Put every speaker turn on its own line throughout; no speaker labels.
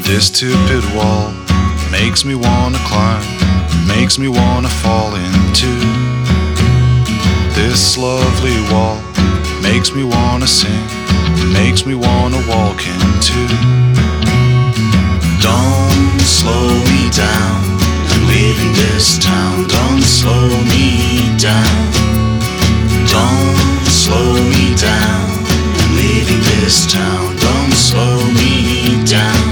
This two-pit wall makes me wanna climb, makes me wanna fall into. This lovely wall makes me wanna sing, makes me wanna walk into. Don't slow me down, I'm leaving this town. Don't slow me down. Don't slow me down, I'm leaving this town. Don't slow me down.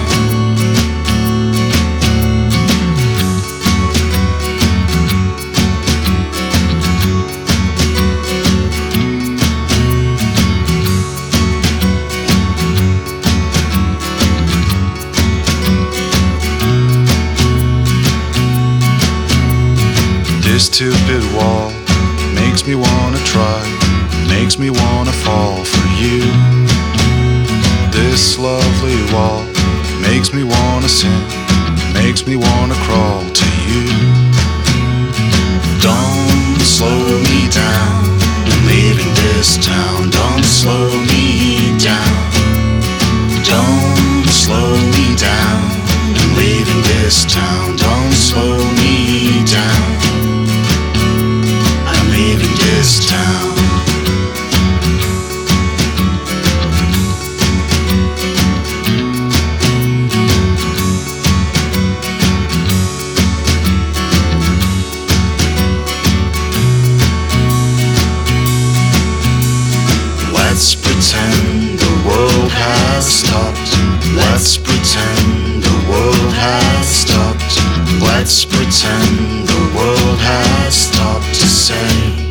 This two-bit wall makes me wanna try, makes me wanna fall for you. This lovely wall makes me wanna sing, makes me wanna crawl to you. Don't slow me down, I'm leaving this town. Don't slow me down. Don't slow me down, I'm leaving this town. Don't slow me down. Leaving this town. Let's pretend the world has stopped. Let's pretend the world has stopped. Let's pretend the world has stopped to say